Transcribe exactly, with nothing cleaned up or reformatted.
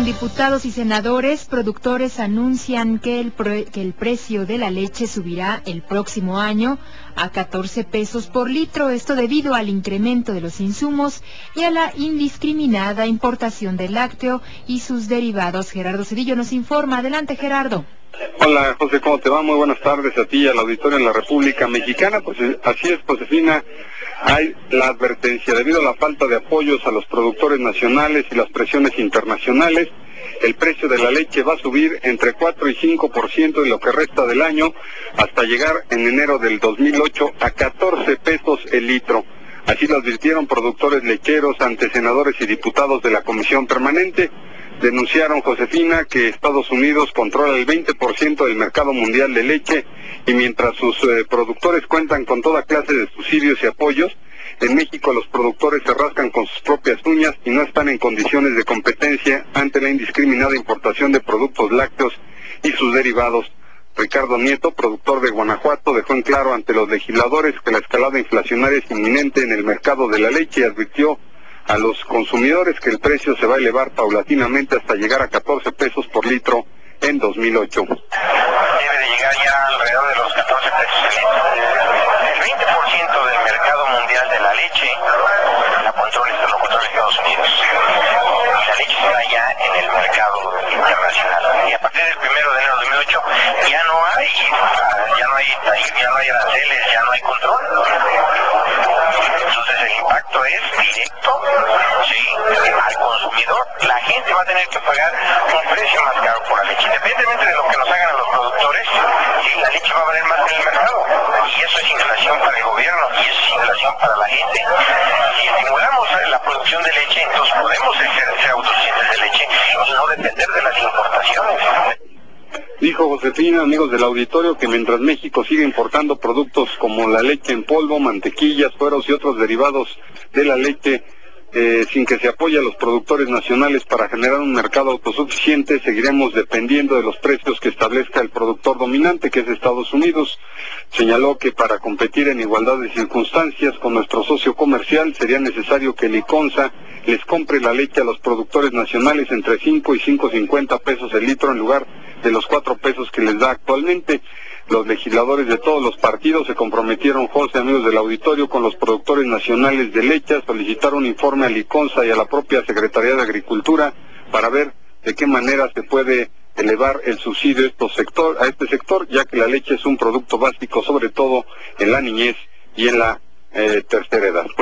con diputados y senadores, productores anuncian que el, pre que el precio de la leche subirá el próximo año a catorce pesos por litro, esto debido al incremento de los insumos y a la indiscriminada importación del lácteo y sus derivados. Gerardo Cedillo nos informa. Adelante, Gerardo. Hola, José, ¿cómo te va? Muy buenas tardes a ti y al auditorio en la República Mexicana. Pues así es, Josefina, hay la advertencia. Debido a la falta de apoyos a los productores nacionales y las presiones internacionales, el precio de la leche va a subir entre cuatro y cinco por ciento en lo que resta del año, hasta llegar en enero del dos mil ocho a catorce pesos el litro. Así lo advirtieron productores lecheros ante senadores y diputados de la Comisión Permanente. Denunciaron, Josefina, que Estados Unidos controla el veinte por ciento del mercado mundial de leche y mientras sus eh, productores cuentan con toda clase de subsidios y apoyos, en México los productores se rascan con sus propias uñas y no están en condiciones de competencia ante la indiscriminada importación de productos lácteos y sus derivados. Ricardo Nieto, productor de Guanajuato, dejó en claro ante los legisladores que la escalada inflacionaria es inminente en el mercado de la leche y advirtió a los consumidores que el precio se va a elevar paulatinamente hasta llegar a catorce pesos por litro en dos mil ocho. Debe de llegar ya alrededor de los catorce pesos el litro. El veinte por ciento del mercado mundial de la leche la controla, lo controla Estados Unidos. Y la leche está ya en el mercado internacional. Y a partir del primero de enero de dos mil ocho ya no hay, ya no hay tarifas, ya no hay aranceles, ya no hay control. Entonces el impacto es directo, sí, al consumidor. La gente va a tener que pagar un precio más caro por la leche. Independientemente de lo que nos hagan a los productores, sí, la leche va a valer más en el mercado. Y eso es inflación para el gobierno, y eso es inflación para la gente. Si estimulamos la producción de leche, entonces podemos ser, ser autosuficientes de leche y no depender de las importaciones. Dijo Josefina, amigos del auditorio, que mientras México sigue importando productos como la leche en polvo, mantequillas, sueros y otros derivados de la leche, eh, sin que se apoye a los productores nacionales para generar un mercado autosuficiente, seguiremos dependiendo de los precios que establezca el productor dominante, que es Estados Unidos. Señaló que para competir en igualdad de circunstancias con nuestro socio comercial sería necesario que Liconza les compre la leche a los productores nacionales entre cinco y cinco cincuenta pesos el litro en lugar de los cuatro pesos que les da actualmente. Los legisladores de todos los partidos se comprometieron, José, amigos del auditorio, con los productores nacionales de leche a solicitar un informe a Liconza y a la propia Secretaría de Agricultura para ver de qué manera se puede elevar el subsidio a, estos sector, a este sector, ya que la leche es un producto básico, sobre todo en la niñez y en la eh, tercera edad.